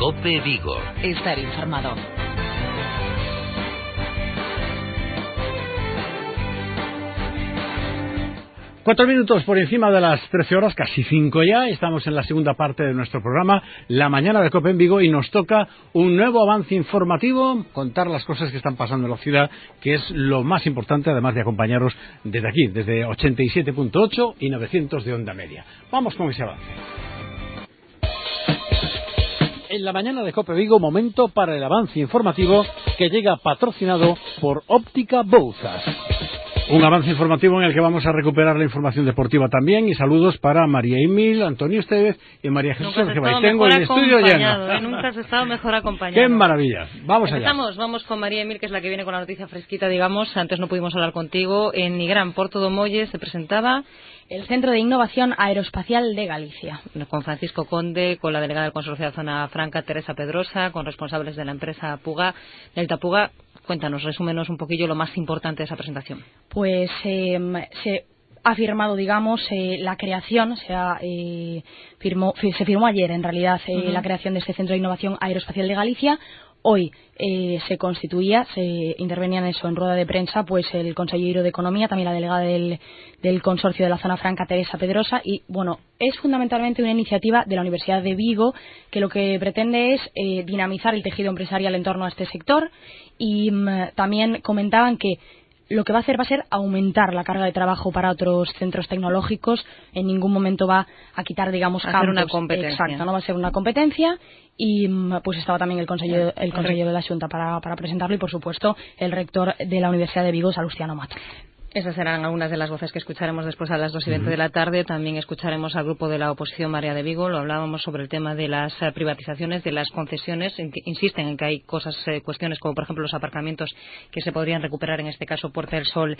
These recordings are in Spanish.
COPE Vigo. Estar informado. Cuatro minutos por encima de las 13 horas, casi 5 ya. Estamos en la segunda parte de nuestro programa, La Mañana de COPE en Vigo, y nos toca un nuevo avance informativo, contar las cosas que están pasando en la ciudad, que es lo más importante, además de acompañaros desde aquí, desde 87.8 y 900 de onda media. Vamos con ese avance. En La Mañana de COPE Vigo, momento para el avance informativo que llega patrocinado por Óptica Bouzas. Un avance informativo en el que vamos a recuperar la información deportiva también, y saludos para María Emil, Antonio Esteves y María Jesús Argebay. Tengo el estudio lleno. Nunca has estado mejor acompañado. ¡Qué maravilla! Vamos allá. Vamos con María Emil, que es la que viene con la noticia fresquita, digamos. Antes no pudimos hablar contigo. En Nigrán, Porto do Molle, se presentaba el Centro de Innovación Aeroespacial de Galicia. Con Francisco Conde, con la delegada del Consorcio de la Zona Franca, Teresa Pedrosa, con responsables de la empresa Puga, Delta Puga. Cuéntanos, resúmenos un poquillo lo más importante de esa presentación. Pues se ha firmado, digamos, la creación, se firmó ayer, en realidad, la creación de este Centro de Innovación Aeroespacial de Galicia. Hoy se intervenían en rueda de prensa, pues el consejero de Economía, también la delegada del Consorcio de la Zona Franca, Teresa Pedrosa, y bueno, es fundamentalmente una iniciativa de la Universidad de Vigo que lo que pretende es dinamizar el tejido empresarial en torno a este sector, y también comentaban que lo que va a ser aumentar la carga de trabajo para otros centros tecnológicos. En ningún momento va a quitar, digamos, campos. Va a ser una competencia. Exacto, no va a ser una competencia. Y pues estaba también el consejero de la Xunta para presentarlo, y por supuesto el rector de la Universidad de Vigo, Salustiano Mato. Esas serán algunas de las voces que escucharemos después a las 2:20 de la tarde. También escucharemos al grupo de la oposición Marea de Vigo. Lo hablábamos sobre el tema de las privatizaciones, de las concesiones. Insisten en que hay cuestiones como, por ejemplo, los aparcamientos que se podrían recuperar, en este caso Puerta del Sol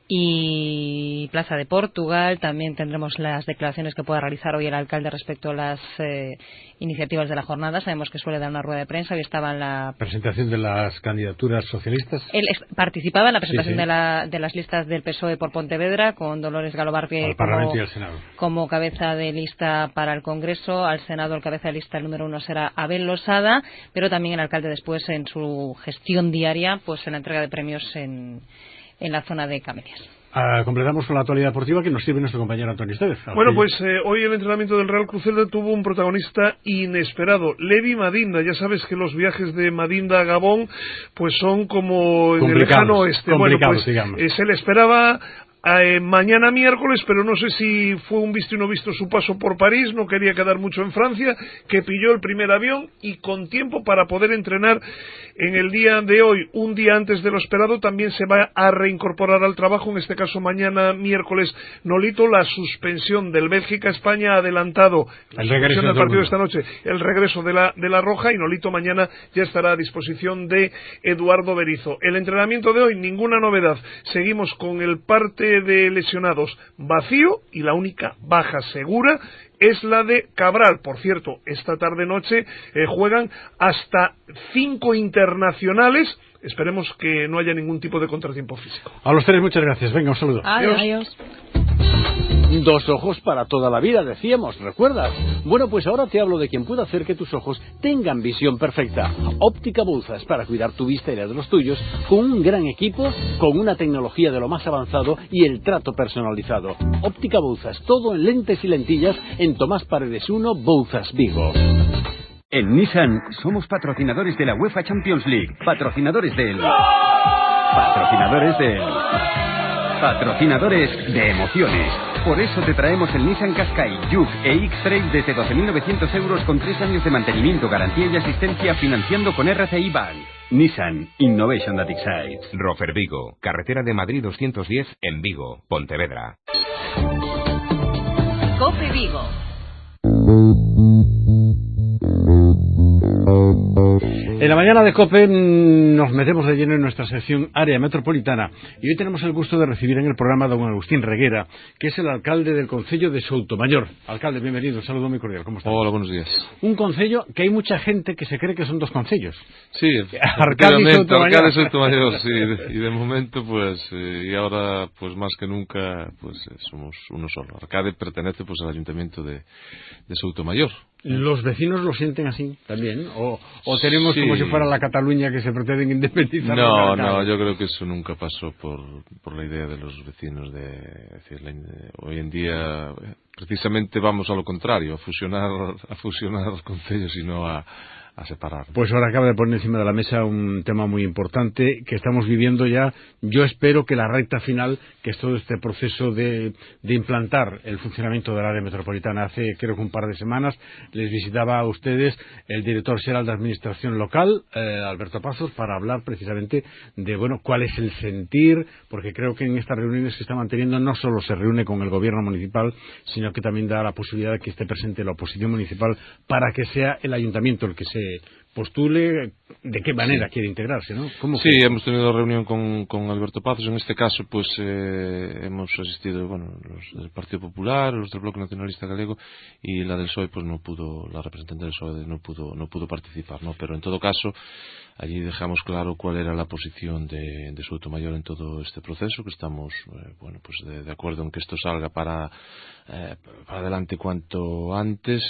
y Plaza de Portugal. También tendremos las declaraciones que pueda realizar hoy el alcalde respecto a las iniciativas de la jornada. Sabemos que suele dar una rueda de prensa. Hoy estaba en la presentación de las candidaturas socialistas. Él participaba en la presentación de las listas del PSOE por Pontevedra, con Dolores Galobarbe como cabeza de lista para el Congreso. Al Senado el cabeza de lista el número 1 será Abel Losada, pero también el alcalde después en su gestión diaria, pues en la entrega de premios en la zona de Camelias. Completamos con la actualidad deportiva que nos sirve nuestro compañero Antonio Esteves. Bueno, pues hoy el entrenamiento del Real Crucero tuvo un protagonista inesperado, Levi Madinda. Ya sabes que los viajes de Madinda a Gabón pues son como en el lejano oeste. Bueno, pues se le esperaba mañana miércoles, pero no sé si fue un visto y no visto su paso por París, no quería quedar mucho en Francia, que pilló el primer avión y con tiempo para poder entrenar en el día de hoy, un día antes de lo esperado. También se va a reincorporar al trabajo, en este caso mañana miércoles, Nolito. La suspensión del Bélgica-España ha adelantado el regreso del partido de esta noche, el regreso de la Roja, y Nolito mañana ya estará a disposición de Eduardo Berizzo. El entrenamiento de hoy, ninguna novedad, seguimos con el parte de lesionados vacío, y la única baja segura es la de Cabral. Por cierto, esta tarde-noche juegan hasta 5 internacionales. Esperemos que no haya ningún tipo de contratiempo físico. A los tres, muchas gracias. Venga, un saludo. Adiós. 2 ojos para toda la vida, decíamos, ¿recuerdas? Bueno, pues ahora te hablo de quien puede hacer que tus ojos tengan visión perfecta. Óptica Bouzas, para cuidar tu vista y la de los tuyos, con un gran equipo, con una tecnología de lo más avanzado y el trato personalizado. Óptica Bouzas, todo en lentes y lentillas, en Tomás Paredes 1, Bouzas, Vigo. En Nissan somos patrocinadores de la UEFA Champions League, patrocinadores de emociones. Por eso te traemos el Nissan Qashqai, Juke e X-Trail desde 12.900 euros con 3 años de mantenimiento, garantía y asistencia, financiando con RCI Bank. Nissan Innovation that excites. Rofer Vigo, carretera de Madrid 210 en Vigo, Pontevedra. COPE Vigo. En la mañana de COPE nos metemos de lleno en nuestra sección Área Metropolitana, y hoy tenemos el gusto de recibir en el programa a don Agustín Reguera, que es el alcalde del concello de Soutomayor. Alcalde, bienvenido, un saludo muy cordial. ¿Cómo está? Hola, buenos días. Un concello que hay mucha gente que se cree que son 2 concellos. Sí, Arcade y Soutomayor, sí, y de momento pues y ahora pues más que nunca pues somos uno solo. Arcade pertenece pues al ayuntamiento de Soutomayor. ¿Los vecinos lo sienten así también? ¿O tenemos como si fuera la Cataluña que se pretenden independizar? No, yo creo que eso nunca pasó por la idea de los vecinos de decir, hoy en día precisamente vamos a lo contrario, a fusionar concellos y no a separar. Pues ahora acaba de poner encima de la mesa un tema muy importante que estamos viviendo ya. Yo espero que la recta final, que es todo este proceso de implantar el funcionamiento del área metropolitana. Hace creo que un par de semanas les visitaba a ustedes el director general de Administración Local, Alberto Pazos, para hablar precisamente de cuál es el sentir, porque creo que en estas reuniones que está manteniendo no solo se reúne con el gobierno municipal, sino que también da la posibilidad de que esté presente la oposición municipal para que sea el ayuntamiento el que se postule de qué manera quiere integrarse, ¿no? Sí, hemos tenido reunión con Alberto Pazos. En este caso, pues hemos asistido, los del Partido Popular, los del Bloque Nacionalista Galego, y la del PSOE, pues la representante del PSOE no pudo participar, ¿no? Pero en todo caso, allí dejamos claro cuál era la posición de Soutomaior en todo este proceso, que estamos, pues de acuerdo en que esto salga para adelante cuanto antes,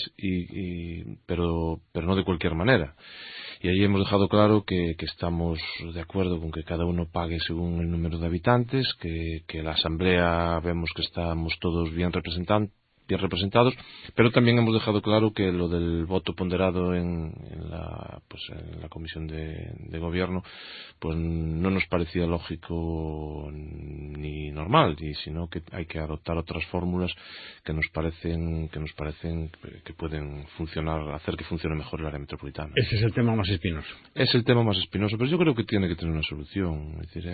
pero no de cualquier manera. Y allí hemos dejado claro que estamos de acuerdo con que cada uno pague según el número de habitantes, que la asamblea vemos que estamos todos bien representados, pero también hemos dejado claro que lo del voto ponderado en la comisión de gobierno pues no nos parecía lógico ni normal, sino que hay que adoptar otras fórmulas que nos parecen que pueden funcionar, hacer que funcione mejor el área metropolitana. Ese es el tema más espinoso. Es el tema más espinoso, pero yo creo que tiene que tener una solución. Es decir,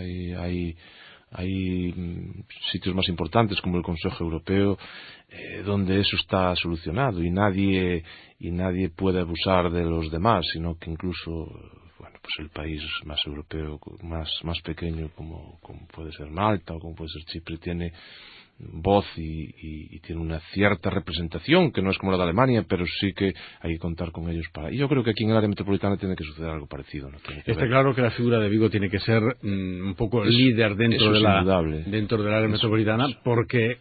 hay sitios más importantes como el Consejo Europeo donde eso está solucionado y nadie puede abusar de los demás, sino que incluso pues el país más europeo, más pequeño como puede ser Malta o como puede ser Chipre, tiene voz y tiene una cierta representación que no es como la de Alemania, pero sí que hay que contar con ellos y yo creo que aquí en el área metropolitana tiene que suceder algo parecido, ¿no? Está claro que la figura de Vigo tiene que ser un poco líder dentro del área metropolitana, porque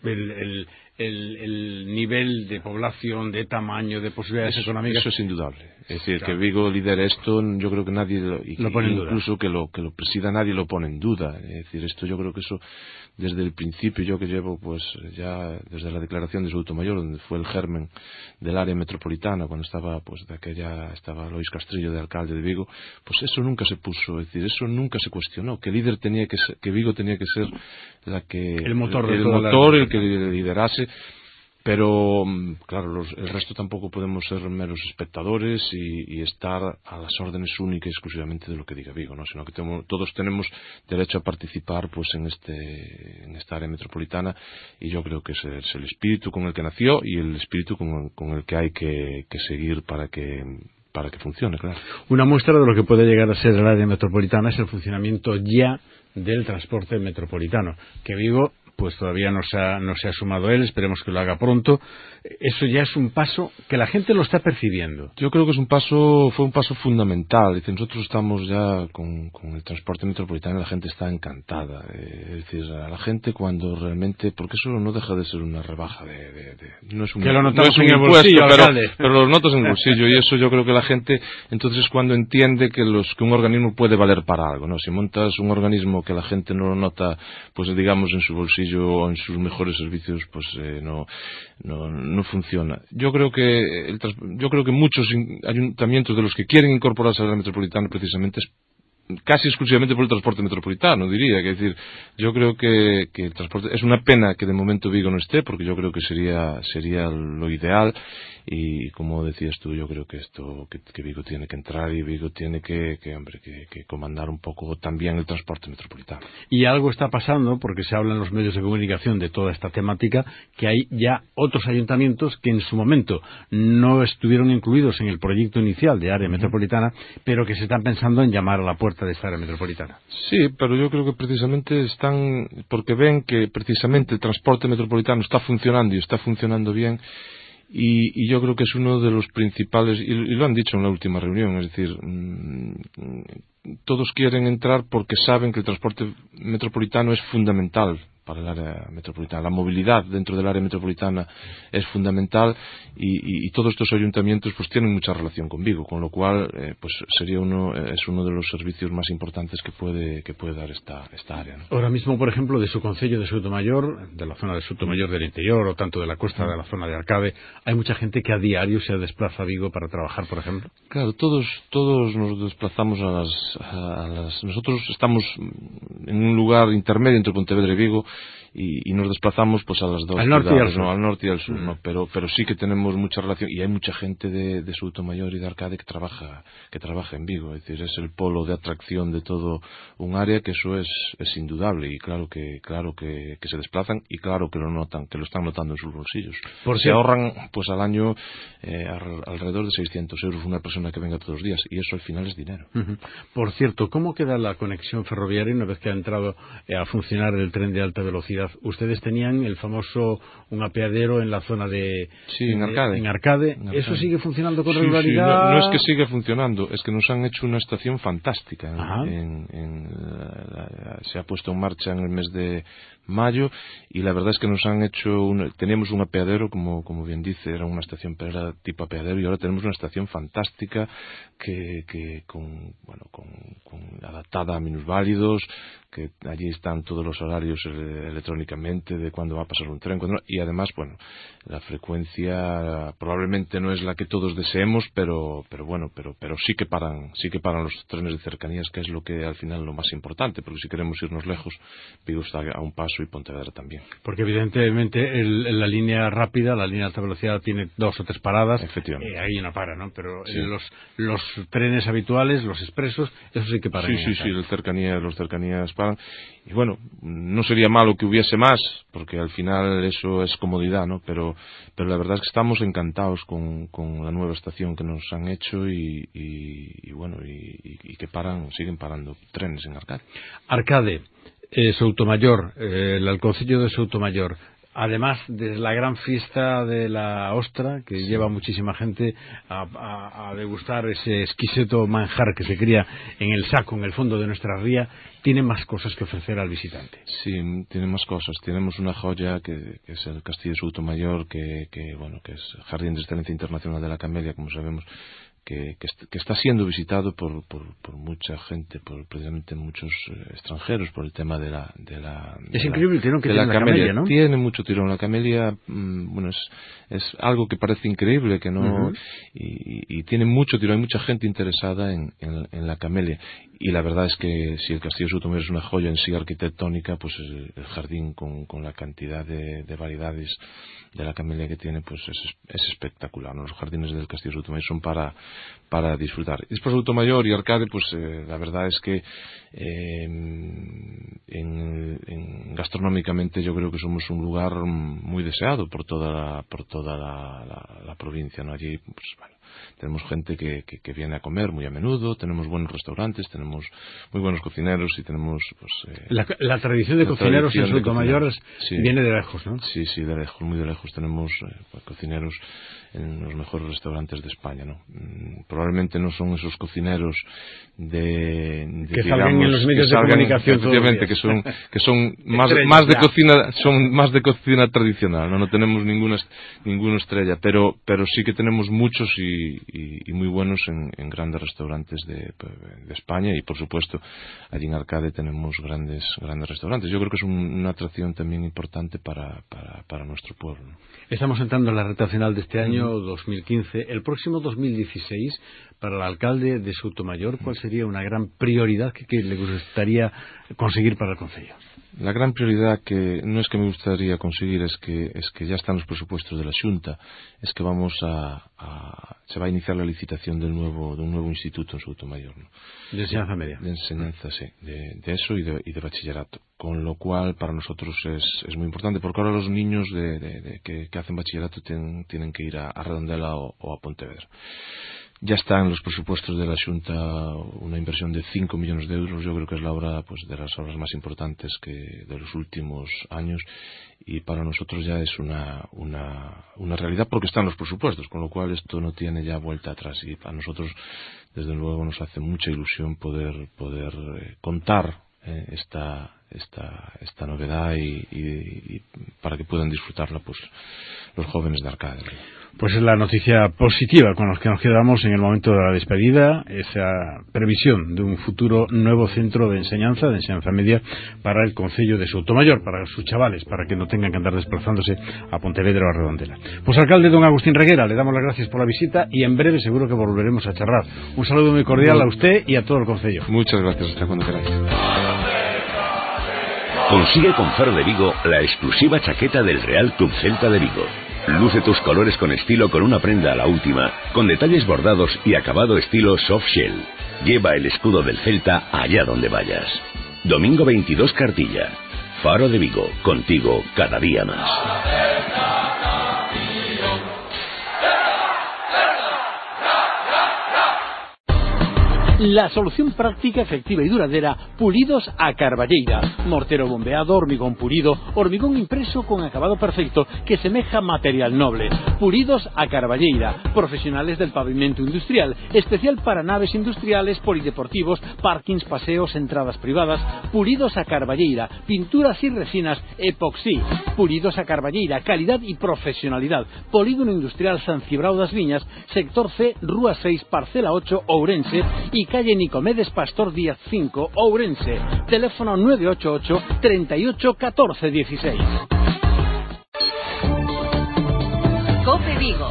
el nivel de población, de tamaño, de posibilidades económicas, eso es indudable. Es decir, claro, que Vigo lidere esto, yo creo que nadie lo pone en duda. Incluso que lo presida nadie lo pone en duda. Es decir, esto yo creo que eso desde el principio, yo que llevo pues ya desde la declaración de Soutomaior, donde fue el germen del área metropolitana, cuando estaba Lois Castrillo de alcalde de Vigo, pues eso nunca se puso, es decir, eso nunca se cuestionó, que Vigo tenía que ser el motor el que liderase. Pero, claro, el resto tampoco podemos ser meros espectadores y estar a las órdenes únicas y exclusivamente de lo que diga Vigo, ¿no? Sino que todos tenemos derecho a participar pues en esta área metropolitana, y yo creo que ese es el espíritu con el que nació y el espíritu con el que hay que seguir para que funcione, claro. Una muestra de lo que puede llegar a ser el área metropolitana es el funcionamiento ya del transporte metropolitano, que Vigo pues todavía no se ha sumado él, esperemos que lo haga pronto. Eso ya es un paso que la gente lo está percibiendo. Yo creo que fue un paso fundamental. Es decir, nosotros estamos ya con el transporte metropolitano y la gente está encantada. Es decir, a la gente cuando realmente, porque eso no deja de ser una rebaja no es un, que lo notamos no es un en el bolsillo, impuesto, pero lo notas en el bolsillo, y eso yo creo que la gente entonces cuando entiende que un organismo puede valer para algo, ¿no? Si montas un organismo que la gente no lo nota, pues digamos en su bolsillo o en sus mejores servicios, pues no funciona. Yo creo que muchos ayuntamientos de los que quieren incorporarse a la metropolitana precisamente es casi exclusivamente por el transporte metropolitano, diría. Es decir, yo creo que el transporte es una pena que de momento Vigo no esté, porque yo creo que sería lo ideal, y como decías tú, yo creo que que Vigo tiene que entrar, y Vigo tiene que comandar un poco también el transporte metropolitano. Y algo está pasando, porque se habla en los medios de comunicación de toda esta temática, que hay ya otros ayuntamientos que en su momento no estuvieron incluidos en el proyecto inicial de área metropolitana, pero que se están pensando en llamar a la puerta de esta área metropolitana. Sí, pero yo creo que precisamente porque ven que precisamente el transporte metropolitano está funcionando y está funcionando bien. Y yo creo que es uno de los principales, y lo han dicho en la última reunión, es decir, todos quieren entrar porque saben que el transporte metropolitano es fundamental el área metropolitana. La movilidad dentro del área metropolitana es fundamental y todos estos ayuntamientos pues tienen mucha relación con Vigo, con lo cual pues es uno de los servicios más importantes que puede dar esta área, ¿no? Ahora mismo, por ejemplo, de su concello de Soutomaior, de la zona de Soutomaior del interior o tanto de la costa de la zona de Arcade, hay mucha gente que a diario se desplaza a Vigo para trabajar, por ejemplo. Claro, todos nos desplazamos nosotros estamos en un lugar intermedio entre Pontevedra y Vigo y nos desplazamos pues a las dos al norte ciudades, y al sur. ¿no? Al norte y al sur, ¿no? Pero sí que tenemos mucha relación y hay mucha gente de Soutomaior y de Arcade que trabaja en Vigo, es decir, es el polo de atracción de todo un área, que eso es indudable, y claro que se desplazan y claro que lo notan, que lo están notando en sus bolsillos. Se ahorran pues al año alrededor de 600 euros una persona que venga todos los días, y eso al final es dinero. Por cierto, ¿cómo queda la conexión ferroviaria una vez que ha entrado a funcionar el tren de alta velocidad? Ustedes tenían el famoso un apeadero en la zona de... Sí, en Arcade. ¿Eso sigue funcionando con regularidad? Sí. No es que siga funcionando, es que nos han hecho una estación fantástica. Se ha puesto en marcha en el mes de mayo y la verdad es que nos han hecho teníamos un apeadero, como bien dice, era una estación, pero era tipo apeadero, y ahora tenemos una estación fantástica que adaptada a minusválidos, que allí están todos los horarios electrónicamente de cuándo va a pasar un tren, y además, la frecuencia probablemente no es la que todos deseemos, pero sí que paran los trenes de cercanías, que es lo que al final lo más importante, porque si queremos irnos lejos, Vigo está a un paso y Pontevedra también. Porque evidentemente la línea rápida, la línea de alta velocidad tiene 2 o 3 paradas. Efectivamente. Ahí no para, ¿no? Pero sí. Los trenes habituales, los expresos, eso sí que paran. Sí, los cercanías paran. Y no sería malo que hubiese más, porque al final eso es comodidad, ¿no? Pero la verdad es que estamos encantados con la nueva estación que nos han hecho y que siguen parando trenes en Arcade. Arcade, Soutomaior, el concello de Soutomaior, además de la gran fiesta de la ostra, que lleva muchísima gente a degustar ese exquisito manjar que se cría en el saco, en el fondo de nuestra ría, tiene más cosas que ofrecer al visitante. Sí, tiene más cosas. Tenemos una joya que es el Castillo de Soutomaior, que es Jardín de Excelencia Internacional de la Camelia, como sabemos, que está siendo visitado por mucha gente, por precisamente muchos extranjeros, por el tema de la es increíble el tirón que tiene la camelia, ¿no? Tiene mucho tirón la camelia. Es algo que parece increíble, que no y tiene mucho tirón, hay mucha gente interesada en la camelia, y la verdad es que si el Castillo de Soutomaior es una joya en sí arquitectónica, pues el jardín con la cantidad de variedades de la camelia que tiene, pues es espectacular, ¿no? Los jardines del Castillo de Soutomaior son para disfrutar. Y después Soutomaior y Arcade, pues la verdad es que gastronómicamente yo creo que somos un lugar muy deseado por toda la provincia, ¿no? Allí tenemos gente que viene a comer muy a menudo, tenemos buenos restaurantes, tenemos muy buenos cocineros y tenemos la tradición de cocineros en Soutomaior viene de lejos, ¿no? Sí, de lejos, muy de lejos. Tenemos cocineros en los mejores restaurantes de España, ¿no? Probablemente no son esos cocineros que salgan en los medios de comunicación, efectivamente, que son más de cocina tradicional, no tenemos ninguna estrella, pero sí que tenemos muchos y muy buenos en grandes restaurantes de España, y por supuesto allí en Arcade tenemos grandes restaurantes. Yo creo que es una atracción también importante para nuestro pueblo, ¿no? Estamos entrando en la recta final de este año 2015. El próximo 2016, para el alcalde de Soutomaior, ¿cuál sería una gran prioridad que le gustaría conseguir para el concello? La gran prioridad, que no es que me gustaría conseguir, es que ya están los presupuestos de la Xunta, es que se va a iniciar la licitación de un nuevo instituto en Soutomaior, ¿no? De enseñanza media. De enseñanza, sí, de eso y de bachillerato. Con lo cual para nosotros es muy importante, porque ahora los niños que hacen bachillerato tienen que ir a Redondela o a Pontevedra. Ya está en los presupuestos de la Xunta una inversión de 5 millones de euros. Yo creo que es la obra, de las obras más importantes de los últimos años, y para nosotros ya es una realidad, porque están los presupuestos, con lo cual esto no tiene ya vuelta atrás, y para nosotros desde luego nos hace mucha ilusión poder contar esta novedad y para que puedan disfrutarla pues los jóvenes de Arcade. Pues es la noticia positiva con la que nos quedamos en el momento de la despedida, esa previsión de un futuro nuevo centro de enseñanza media para el concello de Soutomayor, para sus chavales, para que no tengan que andar desplazándose a Pontevedra o a Redondela. Pues alcalde don Agustín Reguera, le damos las gracias por la visita y en breve seguro que volveremos a charlar. Un saludo muy cordial a usted y a todo el concello. Muchas gracias, hasta cuando queráis. Consigue con Faro de Vigo la exclusiva chaqueta del Real Club Celta de Vigo. Luce tus colores con estilo con una prenda a la última, con detalles bordados y acabado estilo soft shell. Lleva el escudo del Celta allá donde vayas. Domingo 22 Cartilla. Faro de Vigo, contigo cada día más. La solución práctica, efectiva y duradera, Pulidos a Carballeira. Mortero bombeado, hormigón pulido, hormigón impreso con acabado perfecto que semeja material noble. Pulidos a Carballeira. Profesionales del pavimento industrial, especial para naves industriales, polideportivos, parkings, paseos, entradas privadas. Pulidos a Carballeira. Pinturas y resinas epoxí. Pulidos a Carballeira. Calidad y profesionalidad. Polígono Industrial San Cibrao das Viñas, sector C, Rúa 6, Parcela 8, Ourense y calle Nicomedes Pastor Díaz 5, Ourense. Teléfono 988 38 14 16. COPE Vigo.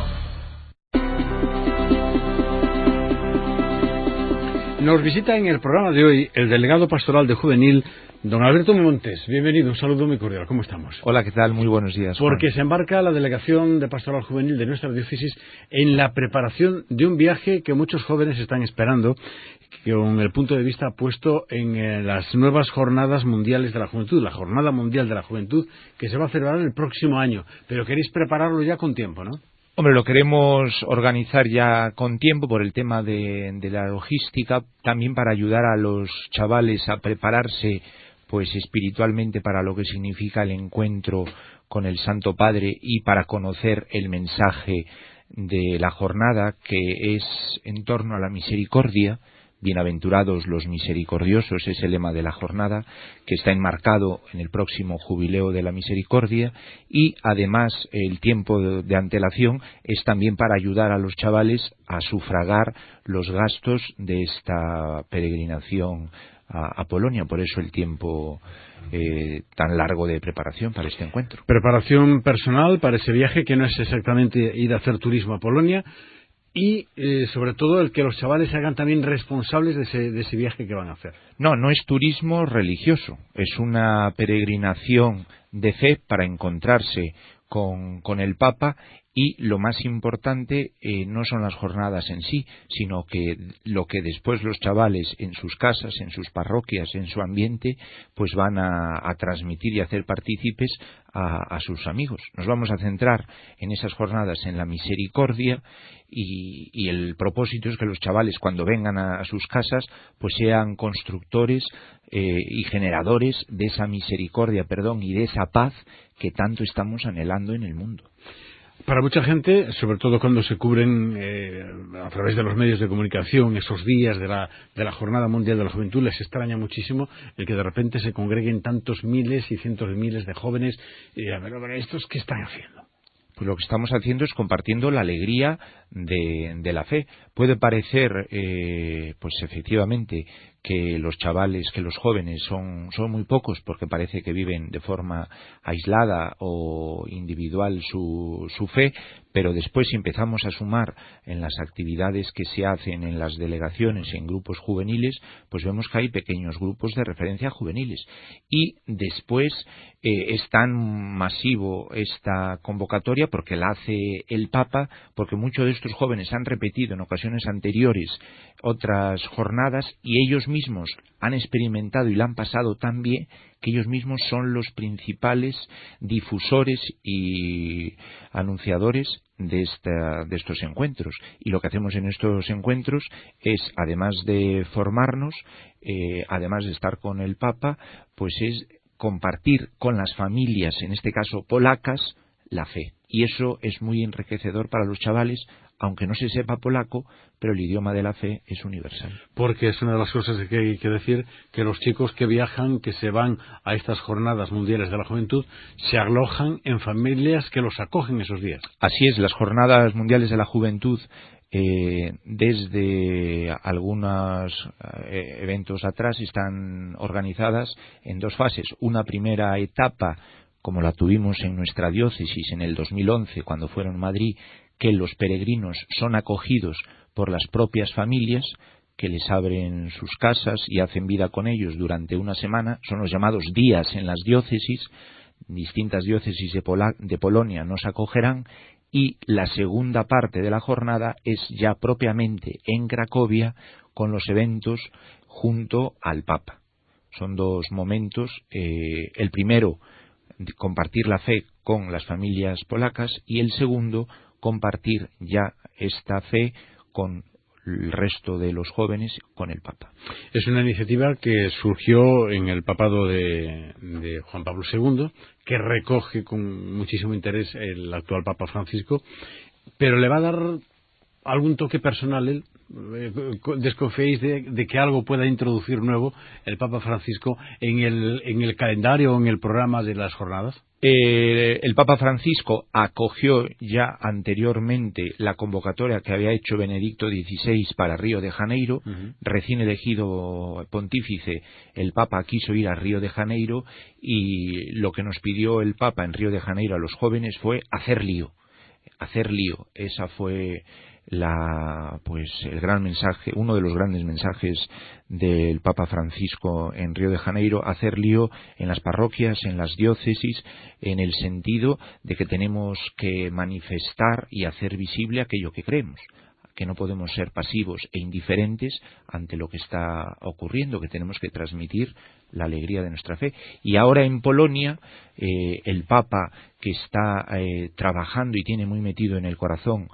Nos visita en el programa de hoy el delegado pastoral de Juvenil, don Alberto Montes. Bienvenido, un saludo muy cordial. ¿Cómo estamos? Hola, ¿qué tal? Muy buenos días, Juan. Porque se embarca la delegación de Pastoral Juvenil de nuestra diócesis en la preparación de un viaje que muchos jóvenes están esperando, con el punto de vista puesto en las nuevas Jornadas Mundiales de la Juventud, la Jornada Mundial de la Juventud, que se va a celebrar el próximo año. Pero queréis prepararlo ya con tiempo, ¿no? Hombre, lo queremos organizar ya con tiempo por el tema de la logística, también para ayudar a los chavales a prepararse pues espiritualmente para lo que significa el encuentro con el Santo Padre y para conocer el mensaje de la jornada, que es en torno a la misericordia. Bienaventurados los misericordiosos es el lema de la jornada, que está enmarcado en el próximo jubileo de la misericordia, y además el tiempo de antelación es también para ayudar a los chavales a sufragar los gastos de esta peregrinación a Polonia. Por eso el tiempo tan largo de preparación para este encuentro. Preparación personal para ese viaje, que no es exactamente ir a hacer turismo a Polonia, y sobre todo el que los chavales se hagan también responsables de ese viaje que van a hacer. No es turismo religioso, es una peregrinación de fe para encontrarse con el Papa, y lo más importante no son las jornadas en sí, sino que lo que después los chavales en sus casas, en sus parroquias, en su ambiente, pues van a transmitir y hacer partícipes a sus amigos. Nos vamos a centrar en esas jornadas en la misericordia, y el propósito es que los chavales, cuando vengan a sus casas, pues sean constructores y generadores de esa misericordia, y de esa paz que tanto estamos anhelando en el mundo. Para mucha gente, sobre todo cuando se cubren a través de los medios de comunicación esos días de la Jornada Mundial de la Juventud, les extraña muchísimo el que de repente se congreguen tantos miles y cientos de miles de jóvenes. A ver, ¿estos qué están haciendo? Pues lo que estamos haciendo es compartiendo la alegría de la fe. Puede parecer, pues efectivamente, que los chavales, que los jóvenes son muy pocos, porque parece que viven de forma aislada o individual su fe, pero después, si empezamos a sumar en las actividades que se hacen en las delegaciones, en grupos juveniles, pues vemos que hay pequeños grupos de referencia juveniles. Y después es tan masivo esta convocatoria porque la hace el Papa, porque muchos de estos jóvenes han repetido en ocasiones anteriores otras jornadas, y ellos mismos han experimentado y la han pasado tan bien que ellos mismos son los principales difusores y anunciadores de estos encuentros. Y lo que hacemos en estos encuentros es, además de formarnos, además de estar con el Papa, pues es compartir con las familias, en este caso polacas, la fe. Y eso es muy enriquecedor para los chavales, aunque no se sepa polaco, pero el idioma de la fe es universal. Porque es una de las cosas que hay que decir, que los chicos que viajan, que se van a estas jornadas mundiales de la juventud, se alojan en familias que los acogen esos días. Así es, las jornadas mundiales de la juventud, desde algunos eventos atrás, están organizadas en dos fases. Una primera etapa, como la tuvimos en nuestra diócesis en el 2011, cuando fueron en Madrid, que los peregrinos son acogidos por las propias familias, que les abren sus casas y hacen vida con ellos durante una semana. Son los llamados días en las diócesis. Distintas diócesis de Polonia nos acogerán. Y la segunda parte de la jornada es ya propiamente en Cracovia, con los eventos junto al Papa. Son dos momentos. El primero, compartir la fe con las familias polacas, y el segundo, compartir ya esta fe con el resto de los jóvenes, con el Papa. Es una iniciativa que surgió en el papado de Juan Pablo II, que recoge con muchísimo interés el actual Papa Francisco, pero le va a dar algún toque personal. ¿Desconfiéis de que algo pueda introducir nuevo el Papa Francisco en el calendario o en el programa de las jornadas? El Papa Francisco acogió ya anteriormente la convocatoria que había hecho Benedicto XVI para Río de Janeiro. Recién elegido pontífice, el Papa quiso ir a Río de Janeiro, y lo que nos pidió el Papa en Río de Janeiro a los jóvenes fue hacer lío. Esa fue el gran mensaje, uno de los grandes mensajes del Papa Francisco en Río de Janeiro: hacer lío en las parroquias, en las diócesis, en el sentido de que tenemos que manifestar y hacer visible aquello que creemos, que no podemos ser pasivos e indiferentes ante lo que está ocurriendo, que tenemos que transmitir la alegría de nuestra fe. Y ahora en Polonia, el Papa, que está trabajando y tiene muy metido en el corazón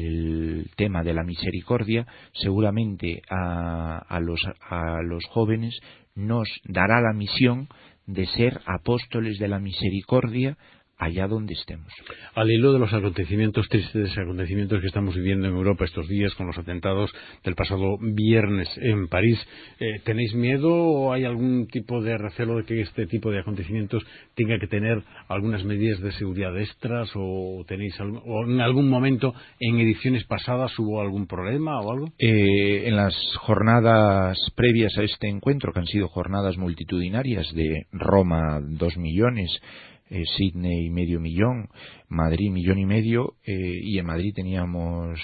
el tema de la misericordia, seguramente a los jóvenes nos dará la misión de ser apóstoles de la misericordia allá donde estemos. Al hilo de los acontecimientos tristes, acontecimientos que estamos viviendo en Europa estos días, con los atentados del pasado viernes en París, ¿tenéis miedo o hay algún tipo de recelo de que este tipo de acontecimientos tenga que tener algunas medidas de seguridad extras, o o en algún momento en ediciones pasadas hubo algún problema o algo? En las jornadas previas a este encuentro, que han sido jornadas multitudinarias, de Roma 2 millones, Sydney 500.000, Madrid 1,5 millones, y en Madrid teníamos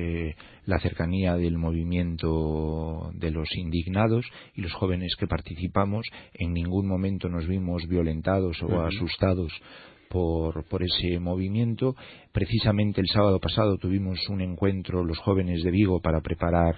la cercanía del movimiento de los indignados, y los jóvenes que participamos en ningún momento nos vimos violentados o asustados por ese movimiento. Precisamente el sábado pasado tuvimos un encuentro los jóvenes de Vigo para preparar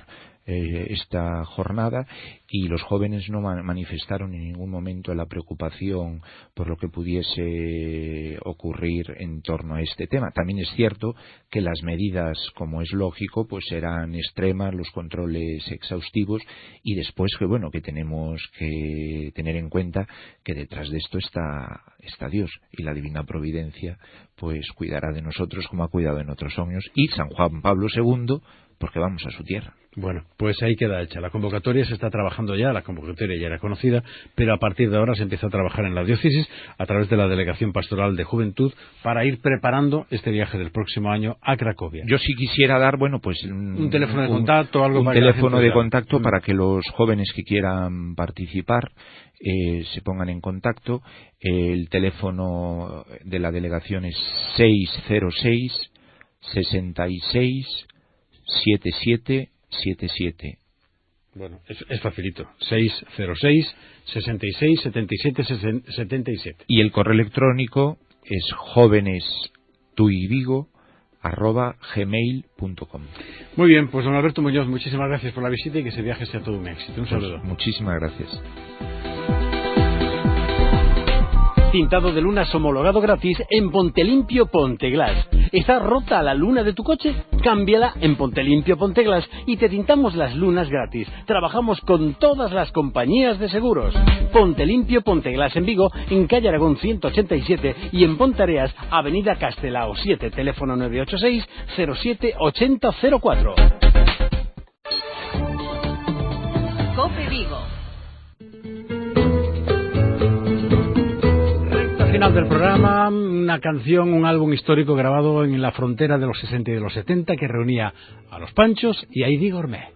esta jornada, y los jóvenes no manifestaron en ningún momento la preocupación por lo que pudiese ocurrir en torno a este tema. También es cierto que las medidas, como es lógico, pues serán extremas, los controles exhaustivos, y después que tenemos que tener en cuenta que detrás de esto está Dios, y la divina providencia pues cuidará de nosotros como ha cuidado en otros años, y San Juan Pablo II, porque vamos a su tierra. Bueno, pues ahí queda hecha. La convocatoria se está trabajando ya, la convocatoria ya era conocida, pero a partir de ahora se empieza a trabajar en la diócesis a través de la Delegación Pastoral de Juventud para ir preparando este viaje del próximo año a Cracovia. Yo sí quisiera dar, un teléfono de contacto, para que los jóvenes que quieran participar se pongan en contacto. El teléfono de la delegación es 606 66 7777. Bueno, es facilito. 606 66 77 77. Y el correo electrónico es jovenestuyvigo@gmail.com. Muy bien, pues don Alberto Muñoz, muchísimas gracias por la visita y que ese viaje sea todo un éxito. Un saludo. Muchísimas gracias. Tintado de lunas homologado gratis en Pontelimpio Ponteglass. ¿Está rota la luna de tu coche? Cámbiala en Ponte Limpio Ponteglas y te tintamos las lunas gratis. Trabajamos con todas las compañías de seguros. Ponte Limpio Ponteglas en Vigo, en calle Aragón 187 y en Pontareas, avenida Castelao 7, teléfono 986 07 8004. COPE Vigo. Final del programa, una canción, un álbum histórico grabado en la frontera de los 60 y de los 70 que reunía a Los Panchos y a Idi Gourmet.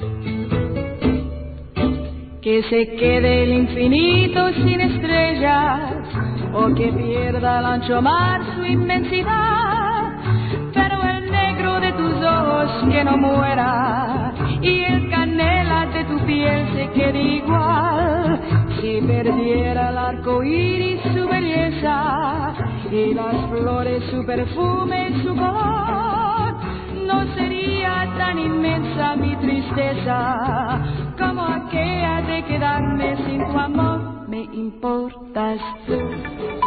Que se quede el infinito sin estrellas o que pierda el ancho mar su inmensidad, pero el negro de tus ojos que no muera y el canela de tu piel se quede igual. Si perdiera el arco iris su belleza y las flores su perfume, su color, no sería tan inmensa mi tristeza como aquella de quedarme sin tu amor. Me importas tú.